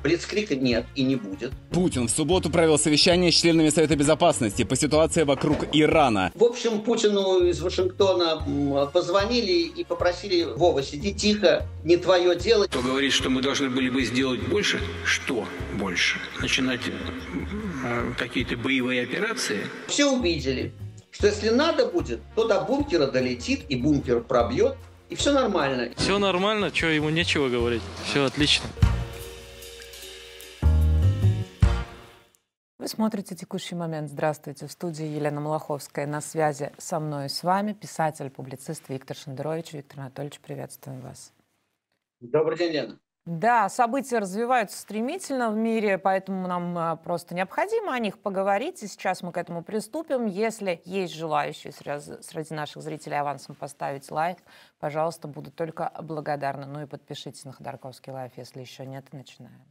Блицкрига нет и не будет. Путин в субботу провел совещание с членами Совета Безопасности по ситуации вокруг Ирана. В общем, Путину из Вашингтона позвонили и попросили: Вова, сиди тихо, не твое дело. Кто говорит, что мы должны были бы сделать больше? Что больше? Начинать какие-то боевые операции? Все увидели, что если надо будет, то до бункера долетит, и бункер пробьет, и все нормально. Все нормально, что ему нечего говорить, все отлично. Вы смотрите «Текущий момент». Здравствуйте. В студии Елена Малаховская. На связи со мной и с вами писатель, публицист Виктор Шендерович. Виктор Анатольевич, приветствуем вас. Добрый день, Лена. Да, события развиваются стремительно в мире, поэтому нам просто необходимо о них поговорить. И сейчас мы к этому приступим. Если есть желающие среди наших зрителей авансом поставить лайк, пожалуйста, буду только благодарна. Ну и подпишитесь на Ходорковский лайв, если еще нет, и начинаем.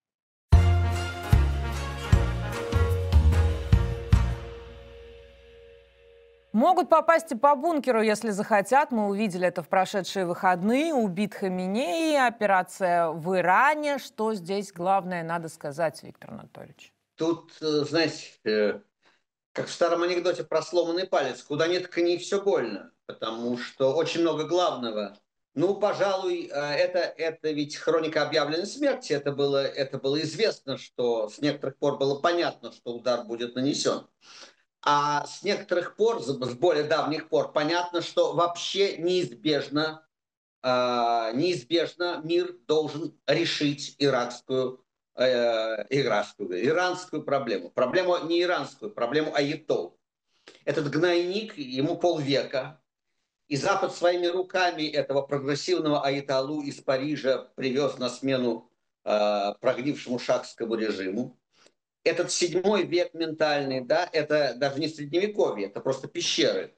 Могут попасть и по бункеру, если захотят. Мы увидели это в прошедшие выходные. Убит Хаминеи, операция в Иране. Что здесь главное надо сказать, Виктор Анатольевич? Тут, знаете, как в старом анекдоте про сломанный палец, куда ни ткни, все больно, потому что очень много главного. Ну, пожалуй, это ведь хроника объявленной смерти. Это было известно, что с некоторых пор было понятно, что удар будет нанесен. А с некоторых пор, с более давних пор, понятно, что вообще неизбежно мир должен решить иранскую проблему. Проблему не иранскую, проблему аятолл. Этот гнойник, ему полвека. И Запад своими руками этого прогрессивного аятоллу из Парижа привез на смену прогнившему шахскому режиму. Этот 7 век ментальный, да, это даже не средневековье, это просто пещеры.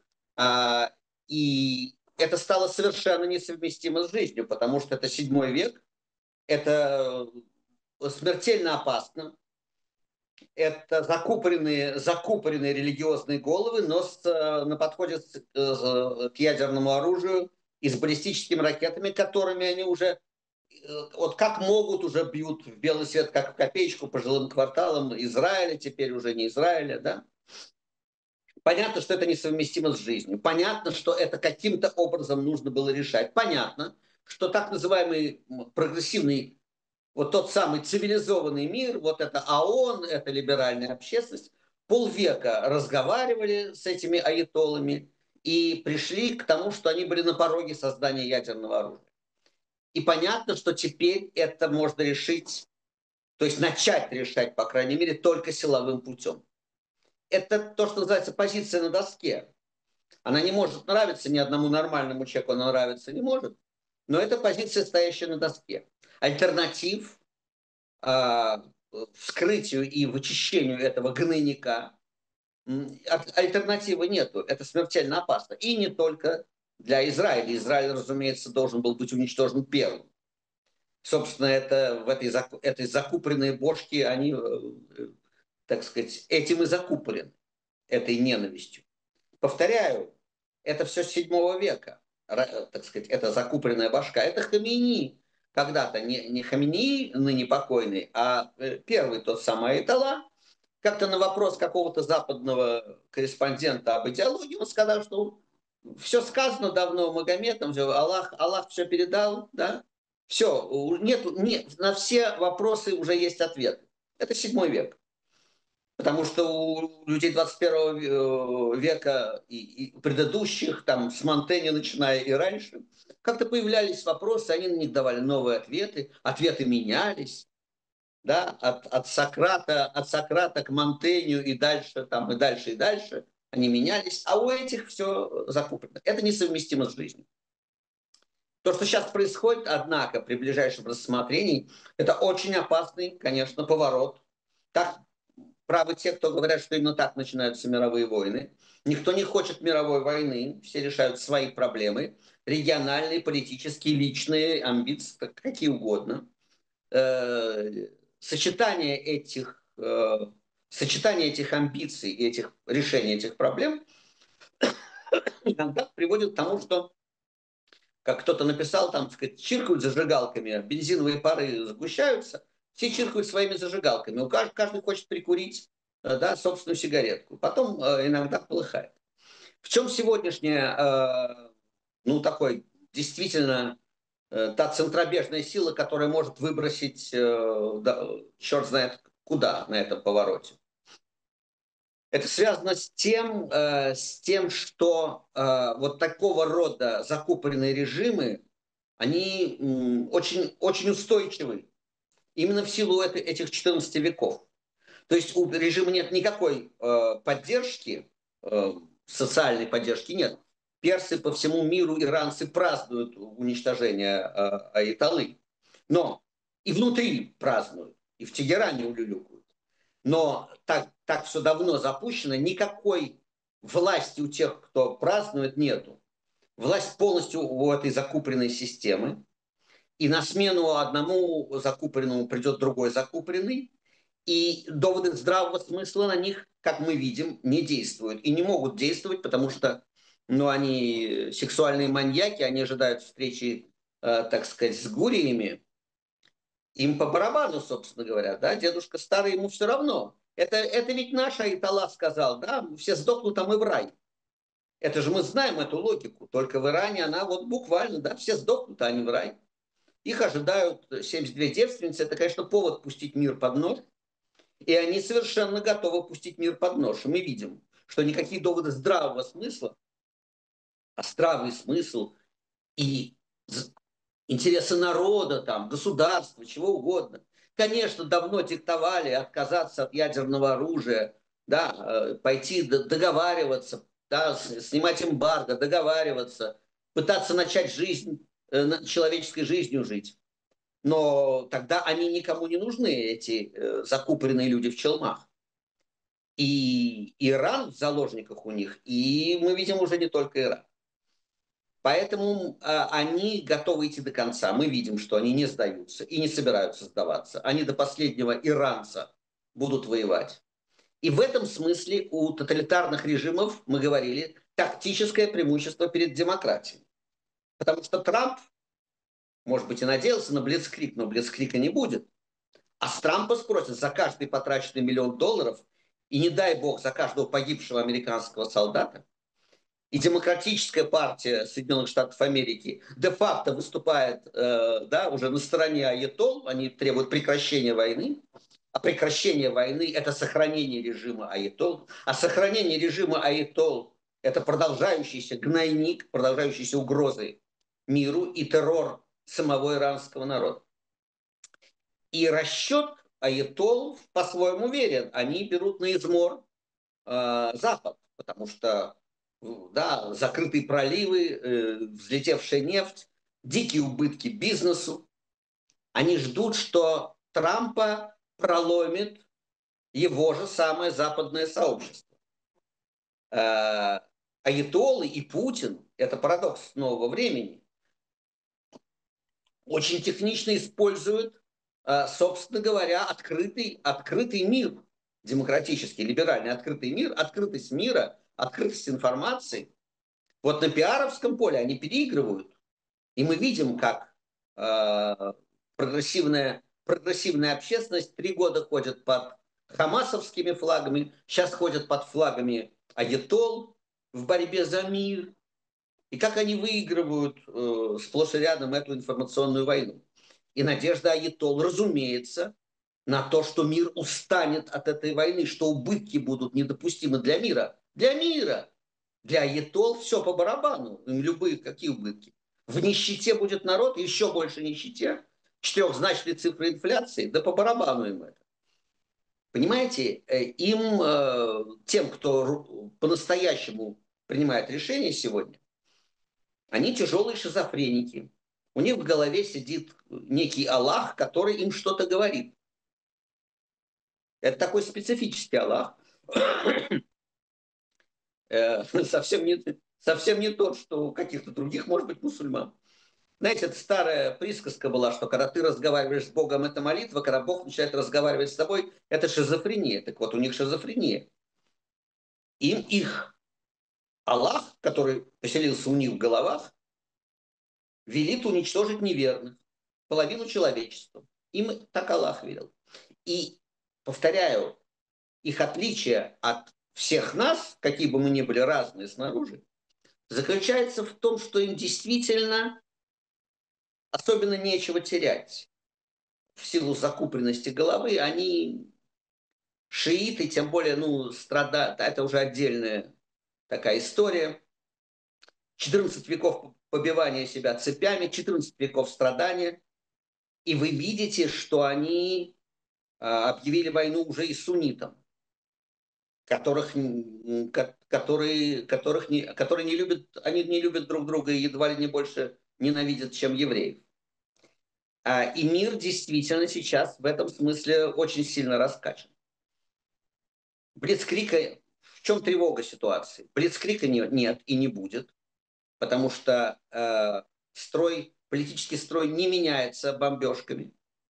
И это стало совершенно несовместимо с жизнью, потому что это 7 век, это смертельно опасно, это закупоренные религиозные головы, но на подходе к ядерному оружию и с баллистическими ракетами, которыми они уже... Вот как могут, уже бьют в белый свет, как в копеечку по жилым кварталам Израиля, теперь уже не Израиля, да? Понятно, что это несовместимо с жизнью. Понятно, что это каким-то образом нужно было решать. Понятно, что так называемый прогрессивный, вот тот самый цивилизованный мир, вот это ООН, это либеральная общественность, полвека разговаривали с этими аятоллами и пришли к тому, что они были на пороге создания ядерного оружия. И понятно, что теперь это можно решить, то есть начать решать, по крайней мере, только силовым путем. Это то, что называется позиция на доске. Она не может нравиться ни одному нормальному человеку, она нравиться не может. Но это позиция, стоящая на доске. Альтернатив вскрытию и вычищению этого гнойника, альтернативы нету. Это смертельно опасно. И не только для Израиля. Израиль, разумеется, должен был быть уничтожен первым. Собственно, этой закупоренные бошки, они, так сказать, этим и закупорены, этой ненавистью. Повторяю, это все с 7 века, так сказать, это закупоренная башка. Это Хаминеи, когда-то не Хаминеи, ныне покойный, а первый тот самый аятолла. Как-то на вопрос какого-то западного корреспондента об идеологии он сказал, что все сказано давно Магометом, Аллах все передал, да? Все, на все вопросы уже есть ответ. Это 7 век. Потому что у людей 21 века и предыдущих, там, с Монтэня начиная и раньше, как-то появлялись вопросы, они на них давали новые ответы, ответы менялись. Да? От Сократа к Монтенью и дальше, там, и дальше они менялись. А у этих все закуплено. Это несовместимо с жизнью. То, что сейчас происходит, однако, при ближайшем рассмотрении, это очень опасный, конечно, поворот. Так правы те, кто говорят, что именно так начинаются мировые войны. Никто не хочет мировой войны, все решают свои проблемы, региональные, политические, личные, амбиции, какие угодно. Сочетание этих амбиций, решения этих проблем иногда приводит к тому, что, как кто-то написал, там, сказать, чиркают зажигалками, бензиновые пары сгущаются, все чиркают своими зажигалками. Каждый хочет прикурить да, собственную сигаретку. Потом иногда полыхает. В чем сегодняшняя, ну, такой, действительно, та центробежная сила, которая может выбросить, да, черт знает куда на этом повороте? Это связано с тем, что вот такого рода закупоренные режимы, они очень, очень устойчивы. Именно в силу этих 14 веков. То есть у режима нет никакой поддержки, социальной поддержки нет. Персы по всему миру, иранцы празднуют уничтожение Аятоллы. Но и внутри празднуют, и в Тегеране улюлюкают. Но так все давно запущено, никакой власти у тех, кто празднует, нету. Власть полностью у этой закупленной системы. И на смену одному закупленному придет другой закупленный. И доводы здравого смысла на них, как мы видим, не действуют. И не могут действовать, потому что они сексуальные маньяки, они ожидают встречи, так сказать, с гуриями. Им по барабану, собственно говоря, да, дедушка старый, ему все равно. Это ведь наш Аятолла сказал, да, все сдохнут, а мы в рай. Это же мы знаем эту логику, только в Иране она вот буквально, да, все сдохнут, а они в рай. Их ожидают 72 девственницы, это, конечно, повод пустить мир под нож. И они совершенно готовы пустить мир под нож. И мы видим, что никакие доводы здравого смысла, а здравый смысл и интересы народа, там, государства, чего угодно, конечно, давно диктовали отказаться от ядерного оружия, да, пойти договариваться, да, снимать эмбарго, договариваться, пытаться начать жизнь, человеческой жизнью жить. Но тогда они никому не нужны, эти закупоренные люди в челмах. И Иран в заложниках у них, и мы видим уже не только Иран. Поэтому они готовы идти до конца. Мы видим, что они не сдаются и не собираются сдаваться. Они до последнего иранца будут воевать. И в этом смысле у тоталитарных режимов, мы говорили, тактическое преимущество перед демократией. Потому что Трамп, может быть, и надеялся на блицкриг, но блицкрига не будет. А с Трампа спросят за каждый потраченный $1 миллион и, не дай бог, за каждого погибшего американского солдата. И Демократическая партия Соединенных Штатов Америки де-факто выступает да, уже на стороне аятолл, они требуют прекращения войны, а прекращение войны – это сохранение режима аятолл, а сохранение режима аятолл – это продолжающийся гнойник, продолжающиеся угрозы миру и террор самого иранского народа. И расчет аятоллов по-своему верен, они берут на измор Запад, потому что да, закрытые проливы, взлетевшая нефть, дикие убытки бизнесу. Они ждут, что Трампа проломит его же самое западное сообщество. Аятоллы и Путин, это парадокс нового времени, очень технично используют, собственно говоря, открытый мир, демократический, либеральный открытый мир, открытость мира, открытость информации. Вот на пиаровском поле они переигрывают. И мы видим, как прогрессивная общественность 3 года ходит под хамасовскими флагами, сейчас ходят под флагами аятолл в борьбе за мир. И как они выигрывают сплошь и рядом эту информационную войну. И надежда аятолл, разумеется, на то, что мир устанет от этой войны, что убытки будут недопустимы для мира. Для мира. Для аятолл все по барабану. Им любые, какие убытки. В нищете будет народ, еще больше нищете. 4-значные цифры инфляции, да по барабану им это. Понимаете, им, тем, кто по-настоящему принимает решения сегодня, они тяжелые шизофреники. У них в голове сидит некий Аллах, который им что-то говорит. Это такой специфический Аллах. Совсем не тот, что у каких-то других, может быть, мусульман. Знаете, это старая присказка была, что когда ты разговариваешь с Богом, это молитва, когда Бог начинает разговаривать с тобой, это шизофрения. Так вот, у них шизофрения. Их Аллах, который поселился у них в головах, велит уничтожить неверных, половину человечества. Им так Аллах велел. И, повторяю, их отличие от всех нас, какие бы мы ни были разные снаружи, заключается в том, что им действительно особенно нечего терять. В силу закупленности головы они шииты, тем более, страдают, это уже отдельная такая история. 14 веков побивания себя цепями, 14 веков страдания. И вы видите, что они объявили войну уже и суннитам, которые не любят, они не любят друг друга и едва ли не больше ненавидят, чем евреев. И мир действительно сейчас в этом смысле очень сильно раскачан. Блицкрига, в чем тревога ситуации? Блицкрига нет и не будет, потому что политический строй не меняется бомбежками.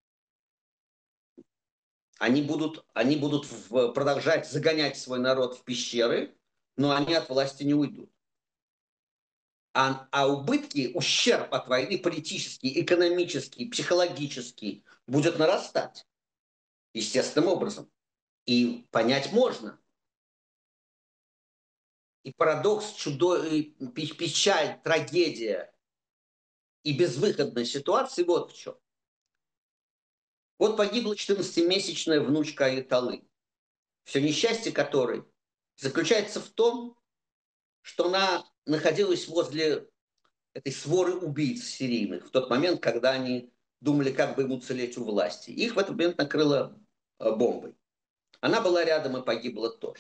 Они будут продолжать загонять свой народ в пещеры, но они от власти не уйдут. А убытки, ущерб от войны политический, экономический, психологический будет нарастать естественным образом. И понять можно. И парадокс, печаль, трагедия и безвыходная ситуация вот в чем. Вот погибла 14-месячная внучка Аятоллы, все несчастье которой заключается в том, что она находилась возле этой своры убийц серийных в тот момент, когда они думали, как бы им уцелеть у власти. Их в этот момент накрыло бомбой. Она была рядом и погибла тоже.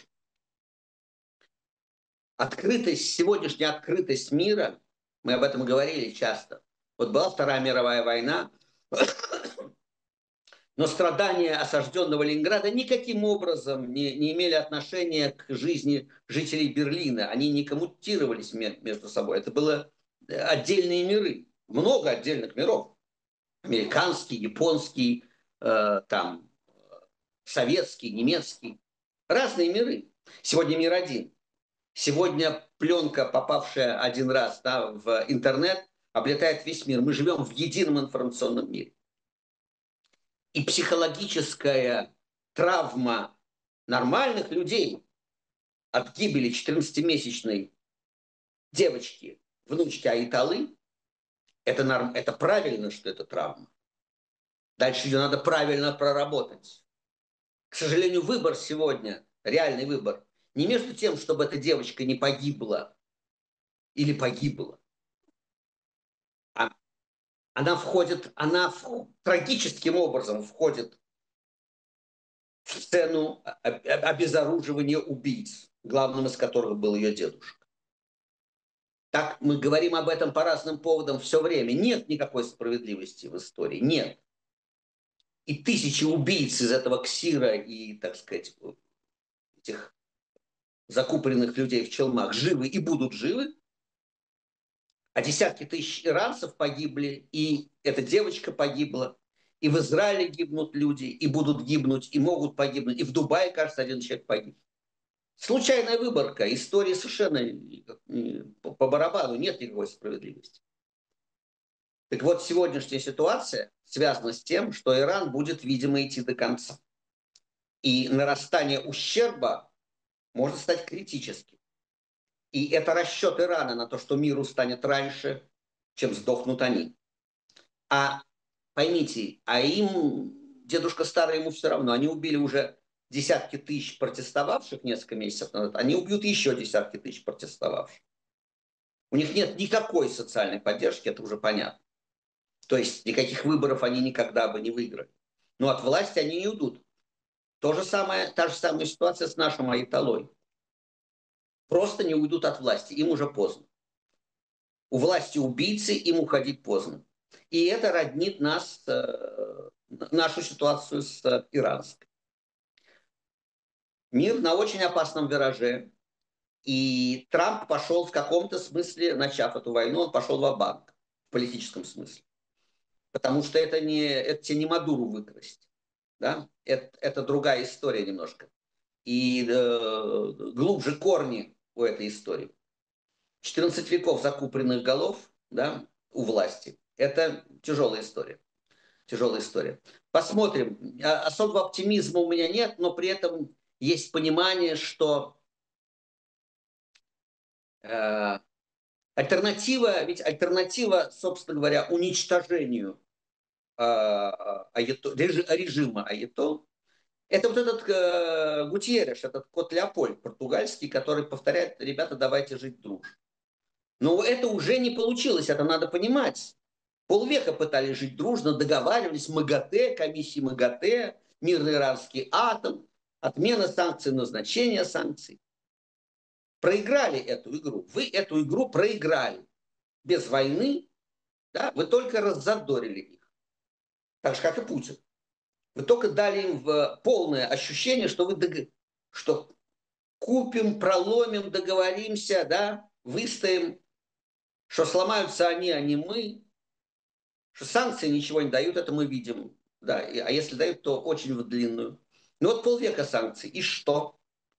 Сегодняшняя открытость мира, мы об этом говорили часто. Вот была Вторая мировая война, но страдания осажденного Ленинграда никаким образом не имели отношения к жизни жителей Берлина. Они не коммутировались между собой. Это были отдельные миры. Много отдельных миров. Американский, японский, советский, немецкий. Разные миры. Сегодня мир один. Сегодня пленка, попавшая один раз в интернет, облетает весь мир. Мы живем в едином информационном мире. И психологическая травма нормальных людей от гибели 14-месячной девочки, внучки Аятоллы, это правильно, что это травма. Дальше ее надо правильно проработать. К сожалению, выбор сегодня, реальный выбор, не между тем, чтобы эта девочка не погибла или погибла. Она трагическим образом входит в сцену обезоруживания убийц, главным из которых был ее дедушка. Так мы говорим об этом по разным поводам все время. Нет никакой справедливости в истории. Нет. И тысячи убийц из этого ксира и, так сказать, этих закупоренных людей в челмах живы и будут живы. А десятки тысяч иранцев погибли, и эта девочка погибла, и в Израиле гибнут люди, и будут гибнуть, и могут погибнуть, и в Дубае, кажется, один человек погиб. Случайная выборка, история совершенно по барабану, нет никакой справедливости. Так вот, сегодняшняя ситуация связана с тем, что Иран будет, видимо, идти до конца. И нарастание ущерба может стать критическим. И это расчет Ирана на то, что миру станет раньше, чем сдохнут они. А поймите, им, дедушка старый, ему все равно. Они убили уже десятки тысяч протестовавших несколько месяцев назад. Они убьют еще десятки тысяч протестовавших. У них нет никакой социальной поддержки, это уже понятно. То есть никаких выборов они никогда бы не выиграли. Но от власти они не уйдут. Та же самая ситуация с нашим Аятоллой. Просто не уйдут от власти, им уже поздно. У власти убийцы, им уходить поздно. И это роднит нашу ситуацию с иранской. Мир на очень опасном вираже. И Трамп пошел в каком-то смысле, начав эту войну, он пошел ва-банк в политическом смысле. Потому что это тебе не Мадуру выкрасть. Да? Это другая история немножко. И глубже корни у этой истории. 14 веков закупоренных голов, да, у власти. Это тяжелая история. тяжелая история. Посмотрим. Особого оптимизма у меня нет, но при этом есть понимание, что альтернатива, собственно говоря, уничтожению режима Аятол, это вот этот Гутьерреш, этот кот Леопольд португальский, который повторяет: ребята, давайте жить дружно. Но это уже не получилось, это надо понимать. Полвека пытались жить дружно, договаривались, МАГАТЭ, комиссии МАГАТЭ, мирный иранский атом, отмена санкций, назначение санкций. Проиграли эту игру. Вы эту игру проиграли. Без войны, да, вы только раззадорили их. Так же, как и Путин. Вы только дали им полное ощущение, что что купим, проломим, договоримся, да, выстоим, что сломаются они, а не мы, что санкции ничего не дают, это мы видим. Да, а если дают, то очень в длинную. Ну вот полвека санкций. И что?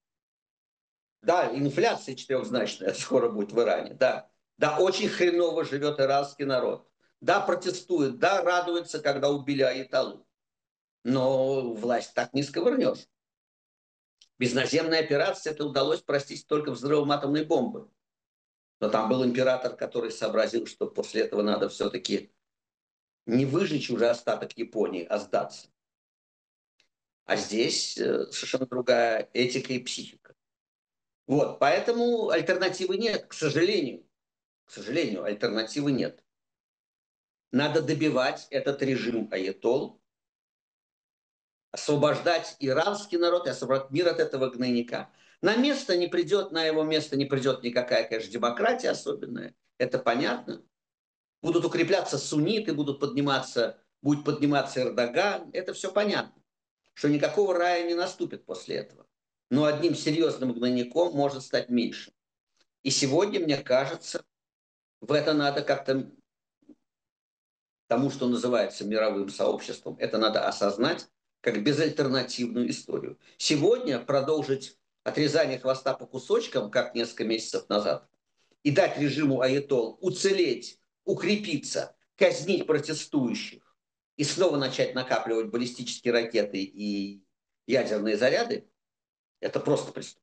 Да, инфляция четырехзначная скоро будет в Иране. Да, да, очень хреново живет иранский народ. Да, протестует, да, радуется, когда убили Аятоллу. Но власть так не сковырнешь. Без наземной операции это удалось, простить, только взрывом атомной бомбы. Но там был император, который сообразил, что после этого надо все-таки не выжечь уже остаток Японии, а сдаться. А здесь совершенно другая этика и психика. Вот, поэтому альтернативы нет, к сожалению. К сожалению, альтернативы нет. Надо добивать этот режим Аятолл, освобождать иранский народ и освобождать мир от этого гнойника. На его место не придет никакая, конечно, демократия особенная. Это понятно. Будут укрепляться сунниты, будет подниматься Эрдоган. Это все понятно. Что никакого рая не наступит после этого. Но одним серьезным гнойником может стать меньше. И сегодня, мне кажется, в это надо как-то тому, что называется мировым сообществом, это надо осознать как безальтернативную историю. Сегодня продолжить отрезание хвоста по кусочкам, как несколько месяцев назад, и дать режиму Аятолл уцелеть, укрепиться, казнить протестующих и снова начать накапливать баллистические ракеты и ядерные заряды, это просто преступление.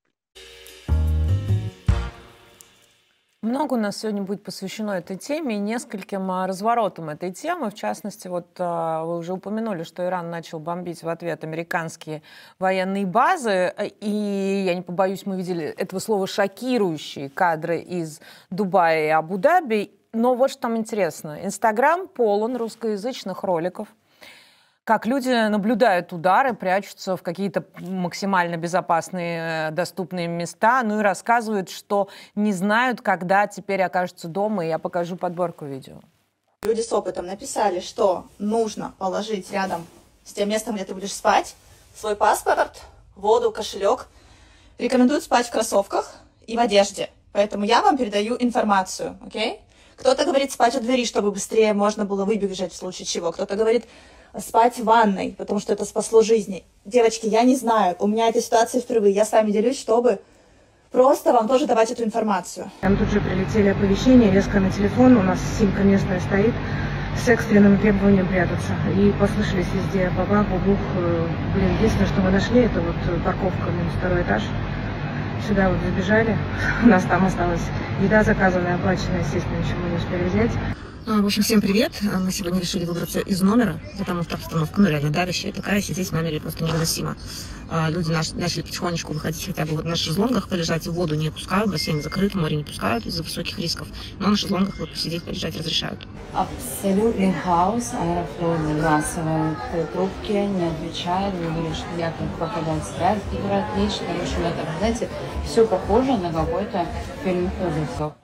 Много у нас сегодня будет посвящено этой теме и нескольким разворотам этой темы. В частности, вот вы уже упомянули, что Иран начал бомбить в ответ американские военные базы. И, я не побоюсь, мы видели этого слова шокирующие кадры из Дубая и Абу-Даби. Но вот что там интересно. Инстаграм полон русскоязычных роликов, как люди наблюдают удары, прячутся в какие-то максимально безопасные, доступные места, ну и рассказывают, что не знают, когда теперь окажутся дома, и я покажу подборку видео. Люди с опытом написали, что нужно положить рядом с тем местом, где ты будешь спать, свой паспорт, воду, кошелек. Рекомендуют спать в кроссовках и в одежде. Поэтому я вам передаю информацию, окей? Кто-то говорит спать у двери, чтобы быстрее можно было выбежать в случае чего. Кто-то говорит спать в ванной, потому что это спасло жизни. Девочки, я не знаю, у меня эта ситуация впервые. Я с вами делюсь, чтобы просто вам тоже давать эту информацию. Там тут же прилетели оповещения, резко на телефон, у нас симка местная стоит, с экстренным требованием прятаться. И послышались везде бабах, бубух. Единственное, что мы нашли, это вот парковка, минус 2-й этаж. Сюда вот забежали, у нас там осталась еда заказанная, оплаченная, естественно, ничего мы не успели взять. В общем, всем привет. Мы сегодня решили выбраться из номера, потому что обстановка, реально давящая такая, сидеть в номере просто невыносимо. Люди начали потихонечку выходить хотя бы вот на шезлонгах полежать, в воду не пускают, бассейн закрыт, море не пускают из-за высоких рисков, но на шезлонгах вот посидеть, полежать разрешают. Абсолютный хаос, Аэрофлот сбрасывает трубки, не отвечает, говорит, что якобы попадает стресс, играет лично, в общем, это, знаете, все похоже на какой-то фильм ужасов.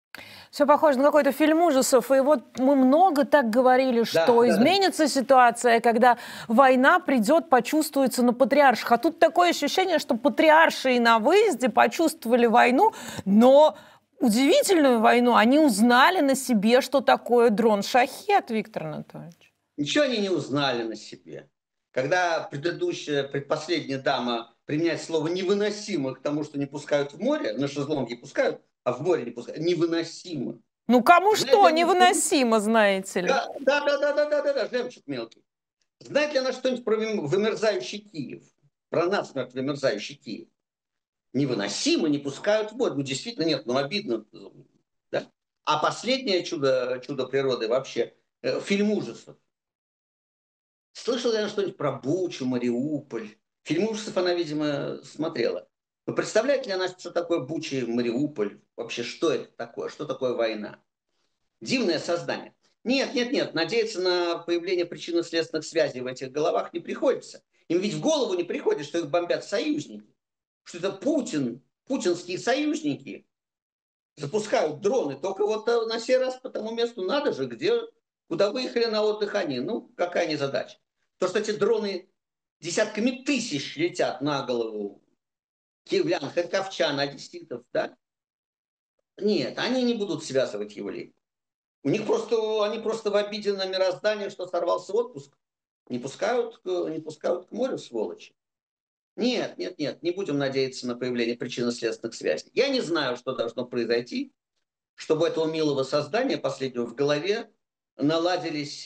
Все похоже на какой-то фильм ужасов. И вот мы много так говорили, что изменится ситуация, когда война придет, почувствуется на патриарших. А тут такое ощущение, что патриарши и на выезде почувствовали войну, но удивительную войну. Они узнали на себе, что такое дрон «Шахед», Виктор Анатольевич. Ничего они не узнали на себе. Когда предпоследняя дама применяет слово «невыносимо» к тому, что не пускают в море, на шезлонги пускают, а в море не пускают. Невыносимо. Ну, кому знаете, что невыносимо, знаете ли? Да, жемчуг мелкий. Знает ли она что-нибудь про вымерзающий Киев? Про насмерть вымерзающий Киев? Невыносимо, не пускают в воду. Ну, действительно, нет, ну, обидно. Да? А последнее чудо природы вообще фильм ужасов. Слышала ли она что-нибудь про Бучу, Мариуполь? Фильм ужасов она, видимо, смотрела. Вы представляете ли она, что такое Буча и Мариуполь? Вообще, что это такое? Что такое война? Дивное создание. Нет. Надеяться на появление причинно-следственных связей в этих головах не приходится. Им ведь в голову не приходит, что их бомбят союзники. Что это путинские союзники запускают дроны. Только вот на сей раз по тому месту надо же, куда выехали на отдых они. Ну, какая незадача. То, что эти дроны десятками тысяч летят на голову киевлян, харьковчан, одесситов, да? Нет, они не будут связывать евреев. Они просто в обиде на мироздание, что сорвался отпуск, не пускают к морю, сволочи. Нет, не будем надеяться на появление причинно-следственных связей. Я не знаю, что должно произойти, чтобы у этого милого создания, последнего в голове, наладились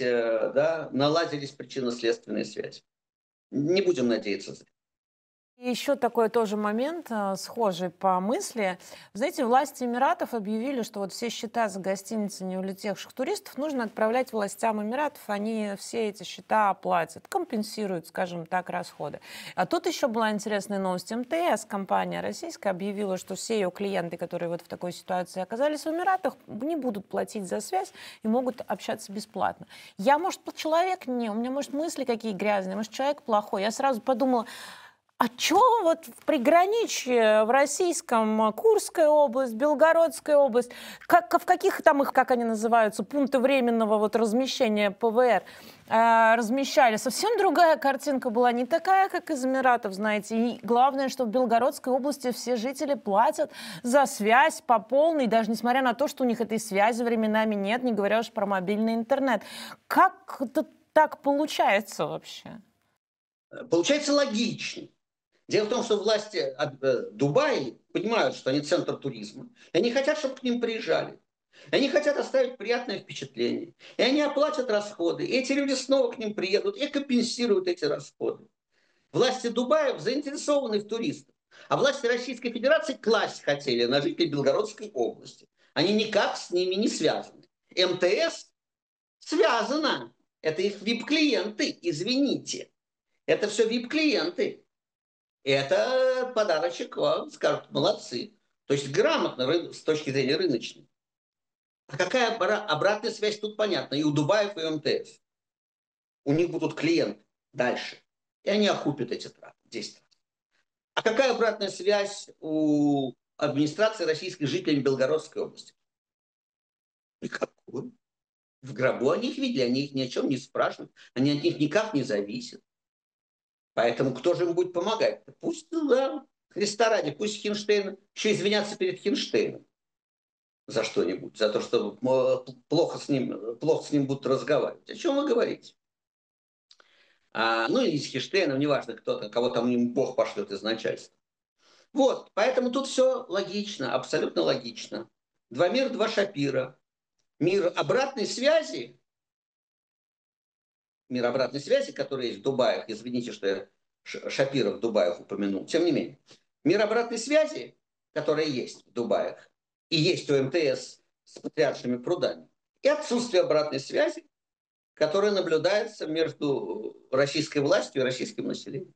причинно-следственные связи. Не будем надеяться. И еще такой тоже момент, схожий по мысли. Знаете, власти Эмиратов объявили, что вот все счета за гостиницы неулетевших туристов нужно отправлять властям Эмиратов. Они все эти счета оплатят, компенсируют, скажем так, расходы. А тут еще была интересная новость. МТС, компания российская, объявила, что все ее клиенты, которые вот в такой ситуации оказались в Эмиратах, не будут платить за связь и могут общаться бесплатно. Я, может, человек не, у меня, может, мысли какие грязные, может, человек плохой. Я сразу подумала, а что вот в приграничье в российском Курская область, Белгородская область, в каких там их, как они называются, пункты временного вот размещения ПВР размещали? Совсем другая картинка была, не такая, как из Эмиратов, знаете. И главное, что в Белгородской области все жители платят за связь по полной, даже несмотря на то, что у них этой связи временами нет, не говоря уж про мобильный интернет. Как это так получается вообще? Получается логично. Дело в том, что власти Дубая понимают, что они центр туризма. И они хотят, чтобы к ним приезжали. И они хотят оставить приятное впечатление. И они оплатят расходы. И эти люди снова к ним приедут и компенсируют эти расходы. Власти Дубая заинтересованы в туристах. А власти Российской Федерации класть хотели на жителей Белгородской области. Они никак с ними не связаны. МТС связано. Это их VIP-клиенты, извините. Это все VIP-клиенты. Это подарочек вам, скажут, молодцы. То есть грамотно с точки зрения рыночной. А какая обратная связь, тут понятно. И у Дубаев, и у МТС. У них будут клиенты дальше. И они окупят эти траты 10 раз. А какая обратная связь у администрации российской жителями Белгородской области? Никакой. В гробу они их видели, они их ни о чем не спрашивают. Они от них никак не зависят. Поэтому кто же им будет помогать? Пусть, да, Христа ради, пусть Хинштейн еще извинятся перед Хинштейном за что-нибудь, за то, что плохо с ним будут разговаривать. О чем вы говорите? Ну, или с Хинштейном, неважно, кого там им Бог пошлет из начальства. Вот, поэтому тут все логично, абсолютно логично. Два мира, два Шапира. Мир обратной связи, который есть в Дубае, извините, что я Шапира в Дубае упомянул, тем не менее, мир обратной связи, который есть в Дубае, и есть у МТС с патриаршими прудами, и отсутствие обратной связи, которая наблюдается между российской властью и российским населением.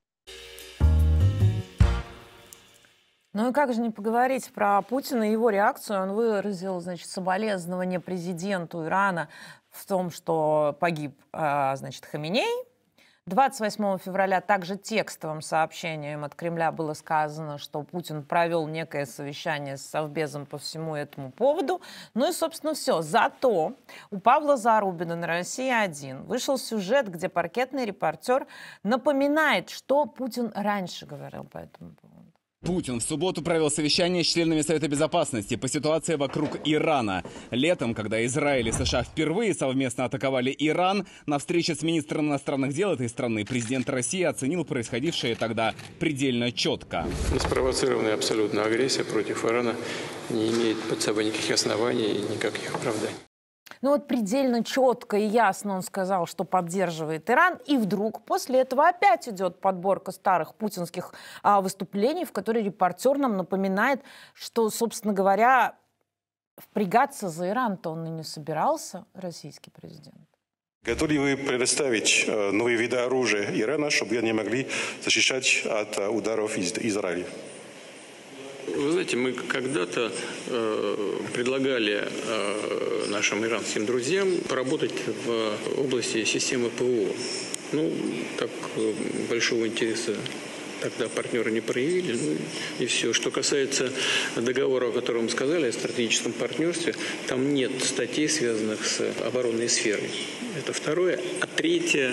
Ну и как же не поговорить про Путина и его реакцию? Он выразил, значит, соболезнование президенту Ирана в том, что погиб, значит, Хаминей. 28 февраля также текстовым сообщением от Кремля было сказано, что Путин провел некое совещание с Совбезом по всему этому поводу. Ну и, собственно, все. Зато у Павла Зарубина на «Россия-1» вышел сюжет, где паркетный репортер напоминает, что Путин раньше говорил по этому поводу. Путин в субботу провел совещание с членами Совета Безопасности по ситуации вокруг Ирана. Летом, когда Израиль и США впервые совместно атаковали Иран, на встрече с министром иностранных дел этой страны президент России оценил происходившее тогда предельно четко. Неспровоцированная абсолютно агрессия против Ирана не имеет под собой никаких оснований и никаких оправданий. Ну вот предельно четко и ясно он сказал, что поддерживает Иран, и вдруг после этого опять идет подборка старых путинских выступлений, в которой репортер нам напоминает, что, собственно говоря, впрягаться за Иран-то он и не собирался, российский президент. Готовы ли вы предоставить новые виды оружия Ирана, чтобы они могли защищать от ударов Израиля? Вы знаете, мы когда-то предлагали нашим иранским друзьям поработать в области системы ПВО. Ну, так большого интереса тогда партнеры не проявили, ну и все. Что касается договора, о котором мы сказали, о стратегическом партнерстве, там нет статей, связанных с оборонной сферой. Это второе. А третье,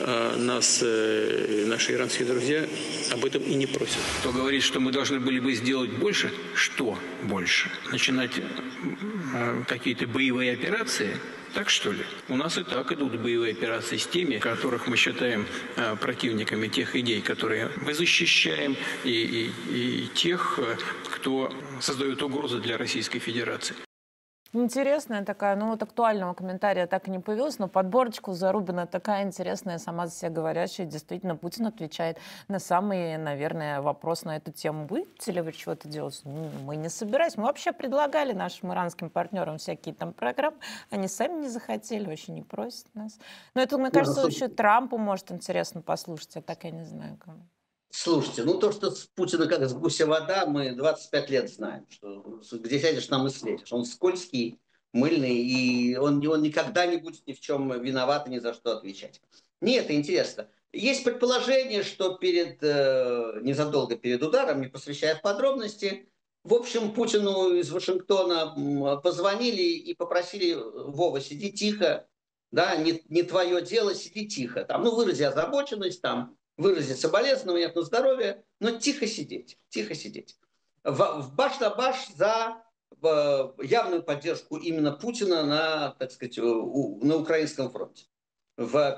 наши иранские друзья об этом и не просят. Кто говорит, что мы должны были бы сделать больше, что больше? Начинать какие-то боевые операции? Так что ли? У нас и так идут боевые операции с теми, которых мы считаем противниками тех идей, которые мы защищаем, и тех, кто создает угрозы для Российской Федерации. Интересная такая, ну вот актуального комментария так и не появилось, но подборочка у Зарубина такая интересная, сама за себя говорящая. Действительно, Путин отвечает на самый, наверное, вопрос на эту тему. Будете ли вы чего-то делать? Ну, мы не собираемся. Мы вообще предлагали нашим иранским партнерам всякие там программы. Они сами не захотели, очень не просят нас. Но это, мне кажется, еще Трампу может интересно послушать, а так я не знаю кому. Слушайте, ну то, что с Путина как с гуся вода, мы 25 лет знаем, что где сядешь, там и следишь. Он скользкий, мыльный, и он никогда не будет ни в чем виноват и ни за что отвечать. Нет, это интересно. Есть предположение, что незадолго перед ударом, не посвящая в подробности, в общем, Путину из Вашингтона позвонили и попросили: Вова, сиди тихо, да, не твое дело, сиди тихо. Там, ну, вырази озабоченность, там, выразить соболезнования на здоровье, но тихо сидеть, тихо сидеть. В баш на баш за явную поддержку именно Путина на, так сказать, на украинском фронте. В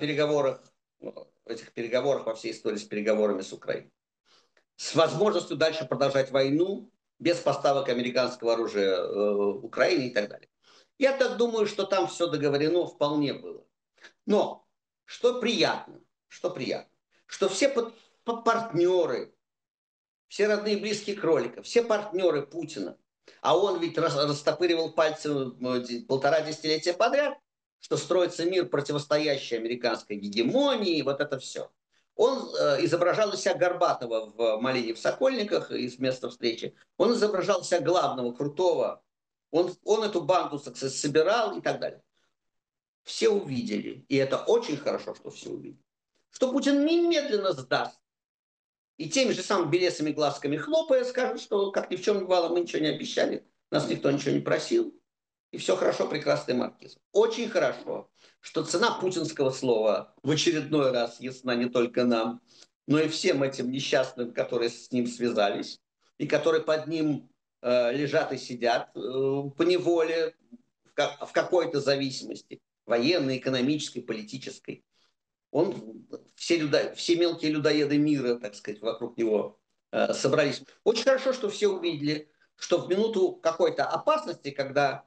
этих переговорах во всей истории с переговорами с Украиной. С возможностью дальше продолжать войну без поставок американского оружия Украине и так далее. Я так думаю, что там все договорено вполне было. Но что приятно, что все партнеры, все родные и близкие кролика, все партнеры Путина, а он ведь растопыривал пальцы 1,5 десятилетия подряд, что строится мир, противостоящий американской гегемонии, вот это все. Он изображал из себя Горбатова в «Малине в Сокольниках» из места встречи. Он изображал себя главного, крутого. Он эту банду собирал и так далее. Все увидели, и это очень хорошо, что все увидели, что Путин немедленно сдаст. И теми же самыми белесыми глазками хлопая скажет, что как ни в чем не бывало, мы ничего не обещали, нас никто ничего не просил. И все хорошо, прекрасный маркиз. Очень хорошо, что цена путинского слова в очередной раз ясна не только нам, но и всем этим несчастным, которые с ним связались, и которые под ним лежат и сидят по неволе, в какой-то зависимости, военной, экономической, политической. Все мелкие людоеды мира, так сказать, вокруг него собрались. Очень хорошо, что все увидели, что в минуту какой-то опасности, когда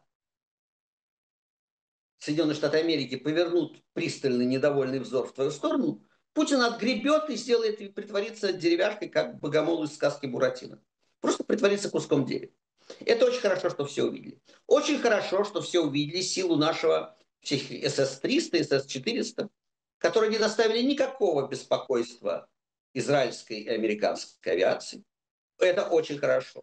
Соединенные Штаты Америки повернут пристальный недовольный взор в твою сторону, Путин отгребет и сделает, и притворится деревяшкой, как богомол из сказки Буратино. Просто притворится куском дерева. Это очень хорошо, что все увидели. Очень хорошо, что все увидели силу нашего всех СС-300, СС-400, которые не доставили никакого беспокойства израильской и американской авиации. Это очень хорошо.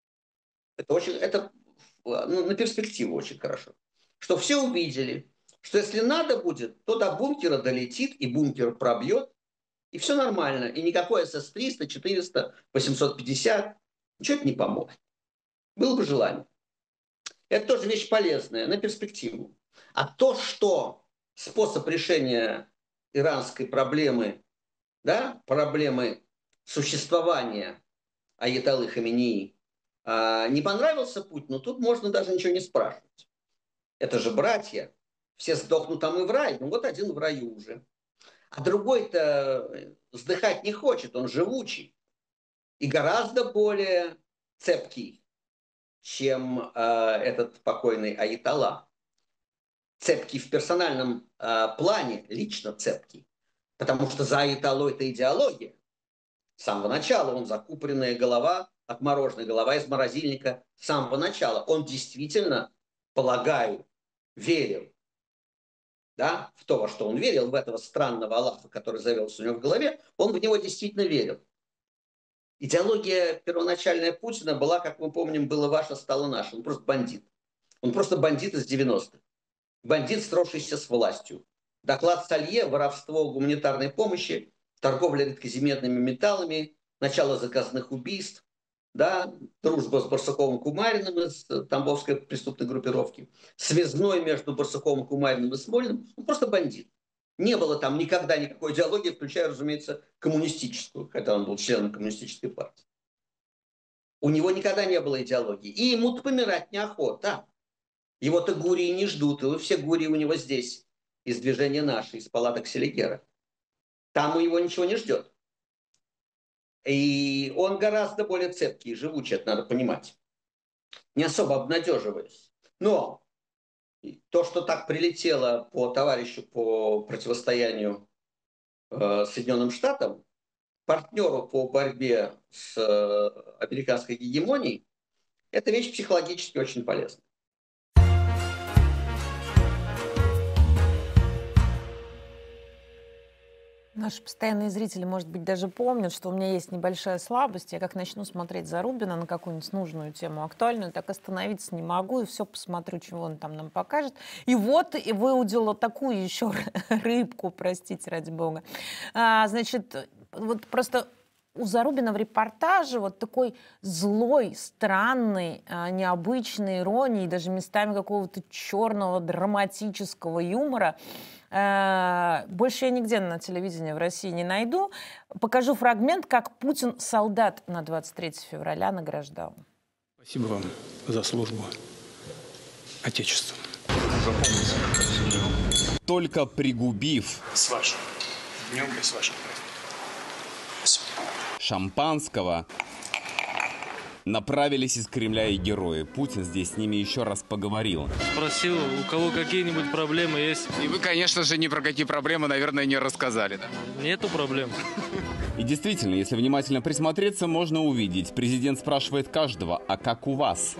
Это на перспективу очень хорошо. Что все увидели, что если надо будет, то до бункера долетит, и бункер пробьет, и все нормально. И никакой СС-300, 400, 850, ничего это не поможет. Было бы желание. Это тоже вещь полезная на перспективу. А то, что способ решения иранской проблемы, да, проблемы существования Аятоллы Хаменеи, не понравился Путину, тут можно даже ничего не спрашивать. Это же братья. Все сдохнут там и в рай. Ну вот один в раю уже. А другой-то сдыхать не хочет, он живучий. И гораздо более цепкий, чем этот покойный Аятолла. цепкий в персональном плане, лично цепкий. Потому что за Итало это идеология. С самого начала он закупоренная голова, отмороженная голова из морозильника. С самого начала он действительно, полагаю, верил, да, в то, во что он верил, в этого странного Аллаха, который завелся у него в голове, он в него действительно верил. Идеология первоначальная Путина была, как мы помним, было ваше, стало наше. Он просто бандит. Он просто бандит из 90-х. Бандит, сросшийся с властью. Доклад Салье, воровство гуманитарной помощи, торговля редкоземельными металлами, начало заказных убийств, да, дружба с Барсуковым Кумариным из Тамбовской преступной группировки, связной между Барсуковым Кумариным и Смолиным. Он просто бандит. Не было там никогда никакой идеологии, включая, разумеется, коммунистическую, хотя он был членом коммунистической партии. У него никогда не было идеологии. И ему-то помирать неохота. Его-то гурии не ждут. И все гурии у него здесь, из движения «Наши», из палаток Селигера. Там у него ничего не ждет. И он гораздо более цепкий и живучий, это надо понимать. Не особо обнадеживаясь. Но то, что так прилетело по товарищу по противостоянию Соединенным Штатам, партнеру по борьбе с американской гегемонией, это вещь психологически очень полезная. Наши постоянные зрители, может быть, даже помнят, что у меня есть небольшая слабость. Я как начну смотреть Зарубина на какую-нибудь нужную тему, актуальную, так остановиться не могу, и все посмотрю, чего он там нам покажет. И вот и выудила такую еще рыбку, простите, ради бога. Значит, вот просто у Зарубина в репортаже вот такой злой, странный, необычной иронии, даже местами какого-то черного драматического юмора. Больше я нигде на телевидении в России не найду. Покажу фрагмент, как Путин солдат на 23 февраля награждал. Спасибо вам за службу Отечеству. Только пригубив С вашим днем и с вашим праздником. шампанского, направились из Кремля и герои. Путин здесь с ними еще раз поговорил. Спросил, у кого какие-нибудь проблемы есть. И вы, конечно же, ни про какие проблемы, наверное, не рассказали, да? Нету проблем. И действительно, если внимательно присмотреться, можно увидеть. Президент спрашивает каждого, а как у вас?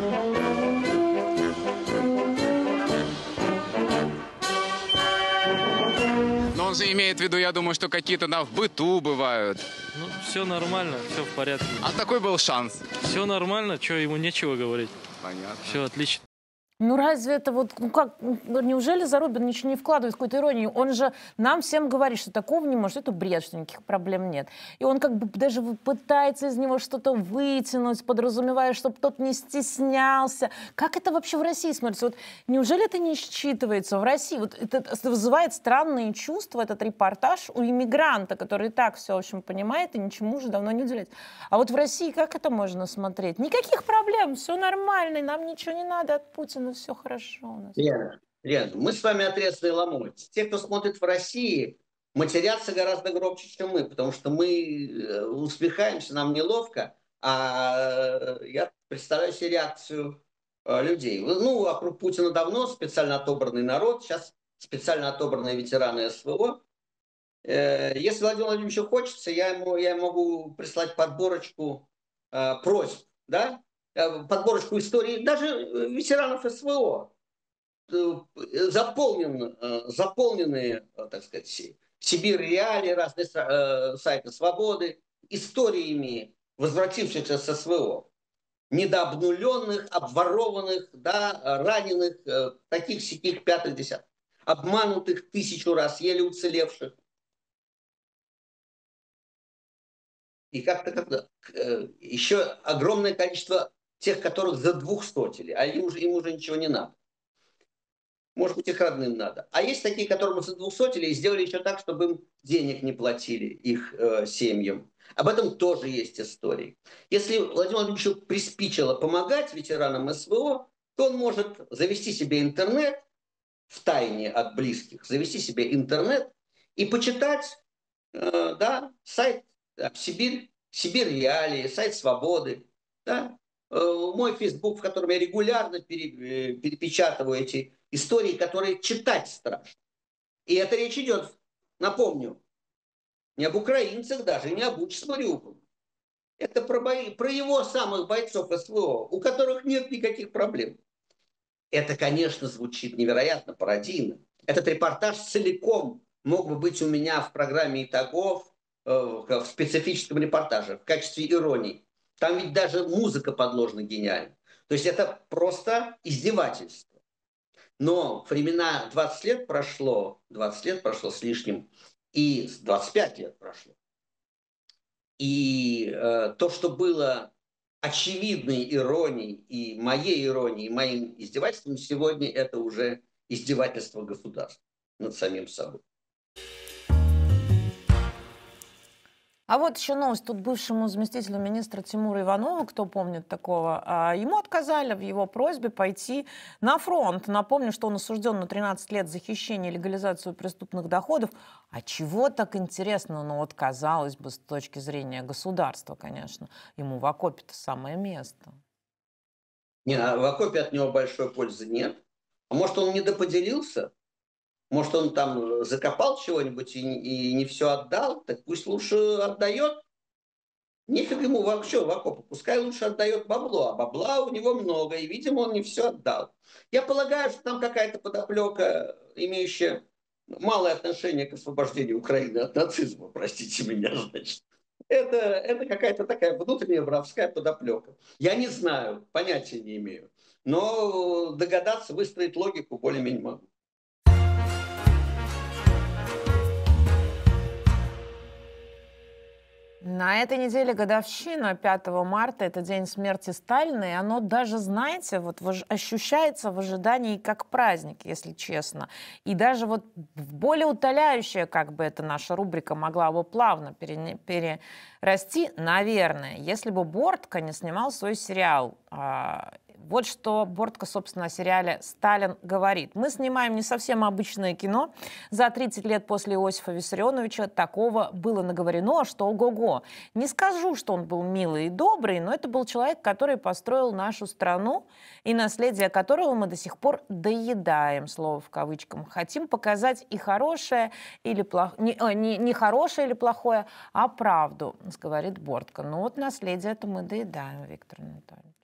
Но он же имеет в виду, я думаю, что какие-то в быту бывают. Ну, все нормально, все в порядке. А такой был шанс. Все нормально, что ему нечего говорить. Понятно. Все отлично. Ну разве это вот, ну как, неужели Зарубин ничего не вкладывает в какую-то иронию? Он же нам всем говорит, что такого не может, это бред, что никаких проблем нет. И он как бы даже пытается из него что-то вытянуть, подразумевая, чтобы тот не стеснялся. Как это вообще в России смотрится? Вот неужели это не считывается в России? Вот это вызывает странные чувства, этот репортаж у иммигранта, который и так все, в общем, понимает и ничему уже давно не уделяет. А вот в России как это можно смотреть? Никаких проблем, все нормально, нам ничего не надо от Путина. Все хорошо у нас. Лена, мы с вами отрезанный ломоть. Те, кто смотрит в России, матерятся гораздо громче, чем мы, потому что мы усмехаемся, нам неловко, а я представляю себе реакцию людей. Ну, вокруг Путина давно специально отобранный народ, сейчас специально отобранные ветераны СВО. Если Владимиру Владимировичу хочется, я могу прислать подборочку просьб, да? Подборочку истории даже ветеранов СВО, заполненные, так сказать, Сибирь Реалии, разные сайты Свободы, историями возвратившихся с СВО, недообнуленных, обворованных, да, раненых, таких-сяких, пятых-десятых, обманутых 1000 раз, еле уцелевших. И как-то еще огромное количество тех, которых за 200, а им уже ничего не надо. Может быть, их родным надо. А есть такие, которым за 200 и сделали еще так, чтобы им денег не платили, их семьям. Об этом тоже есть истории. Если Владимиру Владимировичу приспичило помогать ветеранам СВО, то он может завести себе интернет в тайне от близких, завести себе интернет и почитать сайт Сибирь Реалии, сайт Свободы, да? Мой Facebook, в котором я регулярно перепечатываю эти Истории, которые читать страшно. И это речь идет, напомню, не об украинцах даже, не об Буче с Мариуполем. Это про его самых бойцов СВО, у которых нет никаких проблем. Это, конечно, звучит невероятно пародийно. Этот репортаж целиком мог бы быть у меня в программе «Итогов», в специфическом репортаже, в качестве иронии. Там ведь даже музыка подложена гениально. То есть это просто издевательство. Но времена 20 лет прошло с лишним, и 25 лет прошло. И то, что было очевидной иронией, и моим издевательством, сегодня это уже издевательство государства над самим собой. А вот еще новость. Тут бывшему заместителю министра Тимуру Иванову, кто помнит такого, ему отказали в его просьбе пойти на фронт. Напомню, что он осужден на 13 лет за хищение и легализацию преступных доходов. А чего так интересно? Ну вот, казалось бы, с точки зрения государства, конечно, ему в окопе-то самое место. Не, в окопе от него большой пользы нет. А может, он недоподелился? Может, он там закопал чего-нибудь и не все отдал? Так пусть лучше отдает. Нефиг ему вообще в окопы. Пускай лучше отдает бабло. А бабла у него много. И, видимо, он не все отдал. Я полагаю, что там какая-то подоплека, имеющая малое отношение к освобождению Украины от нацизма. Простите меня, значит. Это какая-то такая внутренняя воровская подоплека. Я не знаю, понятия не имею. Но догадаться, выстроить логику более-менее могу. На этой неделе годовщина 5 марта, это день смерти Сталина, и оно даже, знаете, вот ощущается в ожидании как праздник, если честно. И даже вот более утоляющая, как бы эта наша рубрика могла бы плавно перерасти, наверное, если бы Бортко не снимал свой сериал. Вот что Бортко, собственно, о сериале «Сталин говорит». Мы снимаем не совсем обычное кино. За 30 лет после Иосифа Виссарионовича такого было наговорено, что ого-го. Не скажу, что он был милый и добрый, но это был человек, который построил нашу страну, и наследие которого мы до сих пор доедаем, слово в кавычках. Хотим показать и хорошее или плохое, не хорошее или плохое, а правду, говорит Бортко. Ну вот наследие это мы доедаем, Виктор Анатольевич.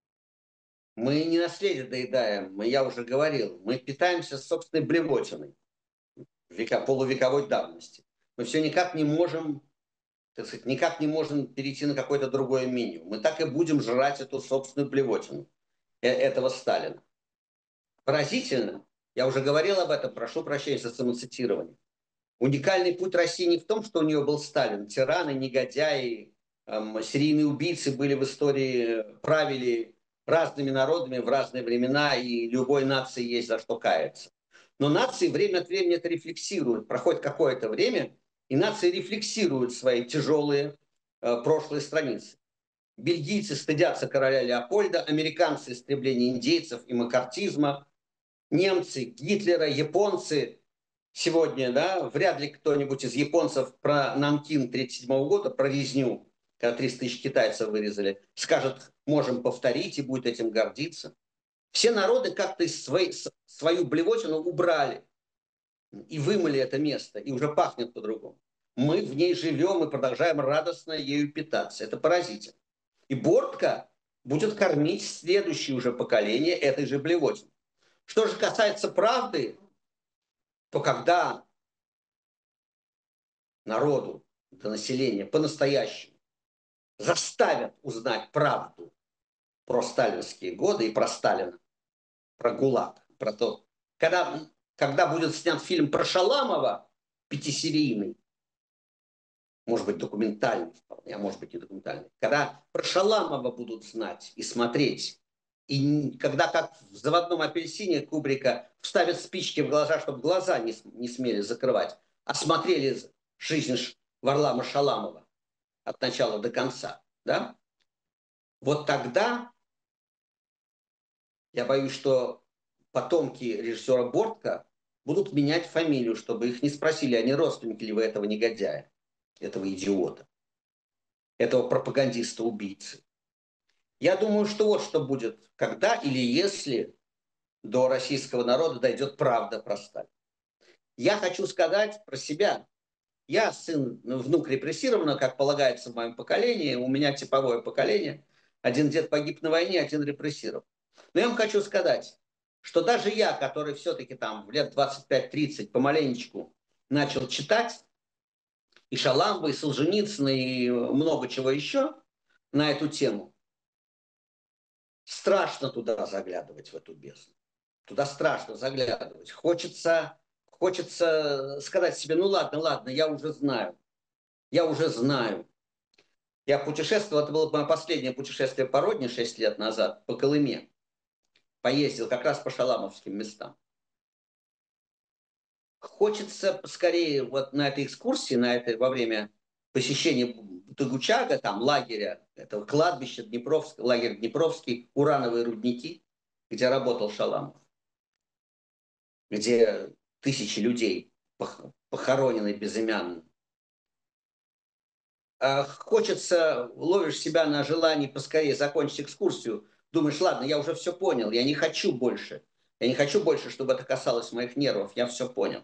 Мы не наследие доедаем, я уже говорил. Мы питаемся собственной блевотиной полувековой давности. Мы все никак не можем, так сказать, перейти на какое-то другое меню. Мы так и будем жрать эту собственную блевотину этого Сталина. Поразительно, я уже говорил об этом, прошу прощения за самоцитирование. Уникальный путь России не в том, что у нее был Сталин. Тираны, негодяи, серийные убийцы были в истории, правили разными народами в разные времена, и любой нации есть за что каяться. Но нации время от времени это рефлексируют. Проходит какое-то время, и нации рефлексируют свои тяжелые прошлые страницы. Бельгийцы стыдятся короля Леопольда, американцы истребления индейцев и маккартизма, немцы Гитлера, японцы сегодня, да, вряд ли кто-нибудь из японцев про Нанкин 1937 года, про резню, когда 300 тысяч китайцев вырезали, скажет, можем повторить и будет этим гордиться. Все народы как-то свою блевотину убрали и вымыли это место, и уже пахнет по-другому. Мы в ней живем и продолжаем радостно ею питаться. Это поразительно. И Бортко будет кормить следующее уже поколение этой же блевотины. Что же касается правды, то когда народу, до населения по-настоящему заставят узнать правду про сталинские годы и про Сталина, про ГУЛАГ, про то, когда будет снят фильм про Шаламова, 5-серийный, может быть, документальный, а может быть, не документальный, когда про Шаламова будут знать и смотреть, и когда, как в «Заводном апельсине» Кубрика, вставят спички в глаза, чтобы глаза не смели закрывать, а смотрели жизнь Варлама Шаламова от начала до конца, да? Вот тогда я боюсь, что потомки режиссера Бортко будут менять фамилию, чтобы их не спросили, а не родственники ли вы этого негодяя, этого идиота, этого пропагандиста-убийцы. Я думаю, что вот что будет, когда или если до российского народа дойдет правда про Сталина. Я хочу сказать про себя. Я сын, внук репрессированного, как полагается в моем поколении. У меня типовое поколение. Один дед погиб на войне, один репрессирован. Но я вам хочу сказать, что даже я, который все-таки там в лет 25-30 помаленечку начал читать и Шаламова, и Солженицына, и много чего еще на эту тему, страшно туда заглядывать, в эту бездну. Туда страшно заглядывать. Хочется сказать себе, ну ладно, я уже знаю. Я путешествовал, это было мое последнее путешествие по родине 6 лет назад, по Колыме. Поездил как раз по шаламовским местам. Хочется скорее вот на этой экскурсии, во время посещения Тугучага, там лагеря, этого кладбища лагерь Днепровский, урановые рудники, где работал Шаламов, где тысячи людей похоронены безымянно. Хочется, ловишь себя на желании поскорее закончить экскурсию, думаешь, ладно, я уже все понял, я не хочу больше. Я не хочу больше, чтобы это касалось моих нервов, я все понял.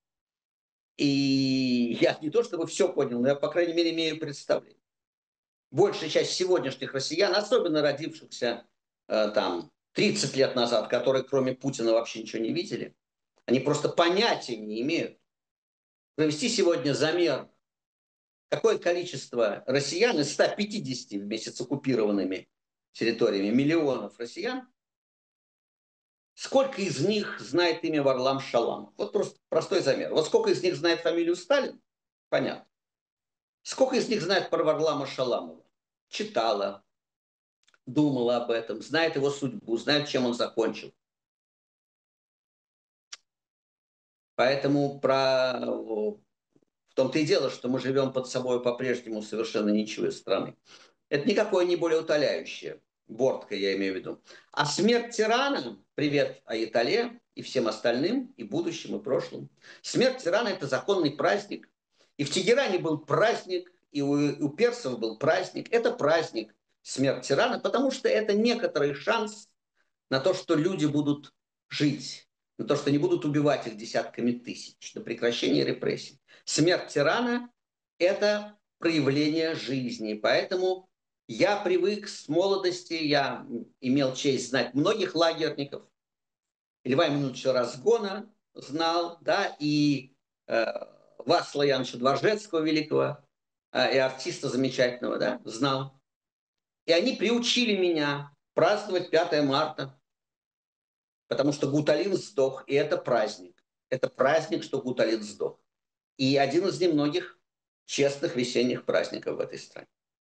И я не то чтобы все понял, но я, по крайней мере, имею представление. Большая часть сегодняшних россиян, особенно родившихся там 30 лет назад, которые кроме Путина вообще ничего не видели, они просто понятия не имеют. Провести сегодня замер, какое количество россиян из 150 вместе с оккупированными территориями миллионов россиян, сколько из них знает имя Варлам Шаламов? Вот просто простой замер. Вот сколько из них знает фамилию Сталин? Понятно. Сколько из них знает про Варлама Шаламова? Читала, думала об этом, знает его судьбу, знает, чем он закончил. Поэтому в том-то и дело, что мы живем под собой по-прежнему совершенно ничьей страны. Это никакое не более утоляющее. Бортка, я имею в виду. А смерть тирана, привет Аятоле и всем остальным, и будущим, и прошлым. Смерть тирана – это законный праздник. И в Тегеране был праздник, и у персов был праздник. Это праздник смерть тирана, потому что это некоторый шанс на то, что люди будут жить, на то, что не будут убивать их десятками тысяч, на прекращение репрессий. Смерть тирана – это проявление жизни. Поэтому я привык с молодости, я имел честь знать многих лагерников. Льва Ильича Разгона знал, да, и Вацлава Яновича Дворжецкого великого, и артиста замечательного, да, знал. И они приучили меня праздновать 5 марта, потому что Гуталин сдох, и это праздник. Это праздник, что Гуталин сдох. И один из немногих честных весенних праздников в этой стране.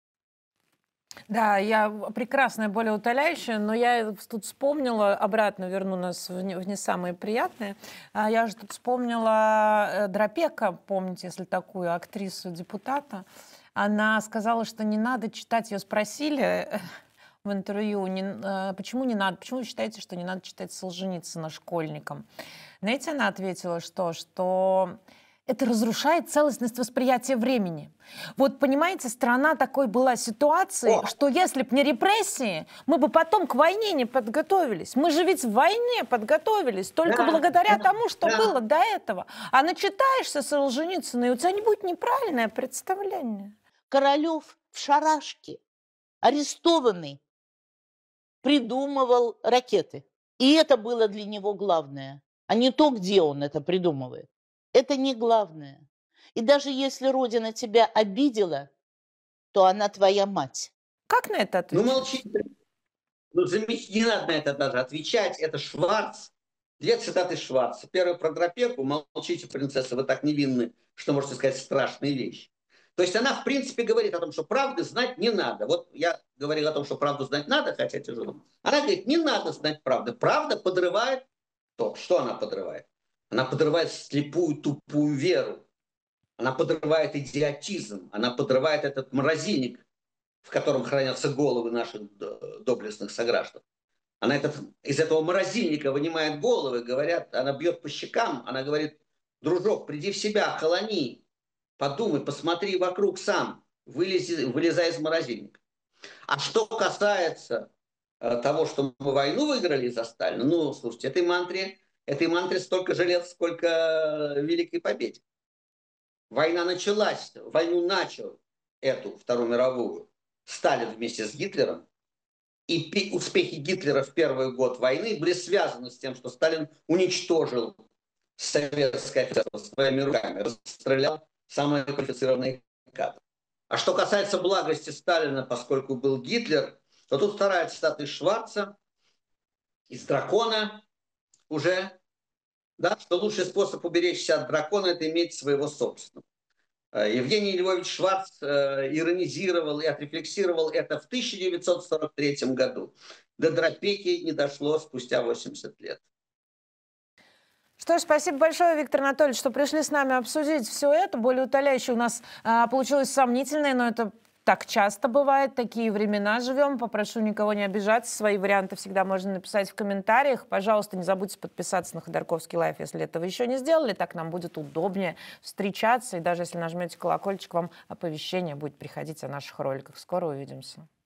Да, я прекрасная, более утоляющая, но я тут вспомнила, обратно верну нас в не самые приятные, я же тут вспомнила Дропека, помните, если такую актрису-депутата, она сказала, что не надо читать, ее спросили в интервью, почему не надо, почему вы считаете, что не надо читать Солженицына школьникам? Знаете, она ответила, что это разрушает целостность восприятия времени. Вот, понимаете, страна такой была ситуации, что если бы не репрессии, мы бы потом к войне не подготовились. Мы же ведь в войне подготовились только благодаря тому, что было до этого. А начитаешься Солженицына, и у тебя не будет неправильное представление. Королев в шарашке, арестованный, придумывал ракеты. И это было для него главное, а не то, где он это придумывает. Это не главное. И даже если Родина тебя обидела, то она твоя мать. Как на это отвечать? Ну, молчите. Ну, не надо на это даже отвечать. Это Шварц. 2 цитаты Шварца. Первый про Дропеку. Молчите, принцесса, вы так невинны, что можете сказать страшные вещи. То есть она, в принципе, говорит о том, что правды знать не надо. Вот я говорил о том, что правду знать надо, хотя тяжело. Она говорит, не надо знать правду. Правда подрывает то. Что она подрывает? Она подрывает слепую, тупую веру. Она подрывает идиотизм. Она подрывает этот морозильник, в котором хранятся головы наших доблестных сограждан. Она из этого морозильника вынимает головы, говорят, она бьет по щекам, она говорит, дружок, приди в себя, холони, подумай, посмотри вокруг сам, вылезай из морозильника. А что касается того, что мы войну выиграли из-за Сталина, ну, слушайте, этой мантре столько же лет, сколько Великой Победе. Война началась, войну начал эту Вторую мировую Сталин вместе с Гитлером. И успехи Гитлера в первый год войны были связаны с тем, что Сталин уничтожил советское офицерство своими руками, расстрелял самые квалифицированные кадры. А что касается благости Сталина, поскольку был Гитлер, то тут вторая цитата из Шварца, из «Дракона» уже, да, что лучший способ уберечься от дракона – это иметь своего собственного. Евгений Львович Шварц иронизировал и отрефлексировал это в 1943 году. До Дропеки не дошло спустя 80 лет. Что ж, спасибо большое, Виктор Анатольевич, что пришли с нами обсудить все это. Более утоляюще у нас получилось сомнительное, но это так часто бывает, такие времена живем. Попрошу никого не обижаться. Свои варианты всегда можно написать в комментариях. Пожалуйста, не забудьте подписаться на Ходорковский лайф, если этого еще не сделали. Так нам будет удобнее встречаться. И даже если нажмете колокольчик, вам оповещение будет приходить о наших роликах. Скоро увидимся.